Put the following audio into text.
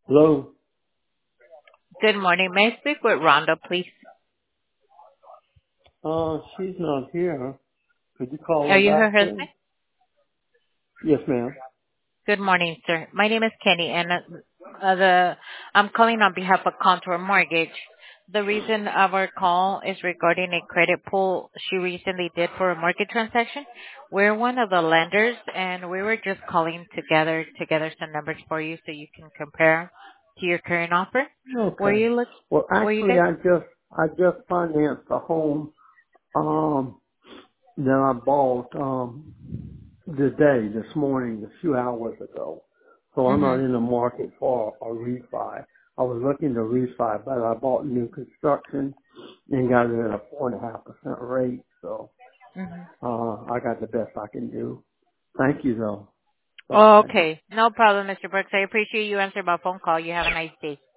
Hello. Good morning. May I speak with Rhonda, please? She's not here. Could you call Are her you her back, husband? please? Yes, ma'am. Good morning, sir. My name is Kenny, and I'm calling on behalf of Contour Mortgage. The reason of our call is regarding a credit pull she recently did for a market transaction. We're one of the lenders, and we were just calling together some numbers for you so you can compare to your current offer. Were Okay. you look? Well, Were you actually, guys? I just financed a home that I bought this morning, a few hours ago. So I'm not Mhm. in the market for a refi. I was looking to refi, but I bought new construction and got it at a 4.5% rate. So Mhm. I got the best I can do. Thank you, though. Bye. Okay. No problem, Mr. Brooks. I appreciate you answering my phone call. You have a nice day.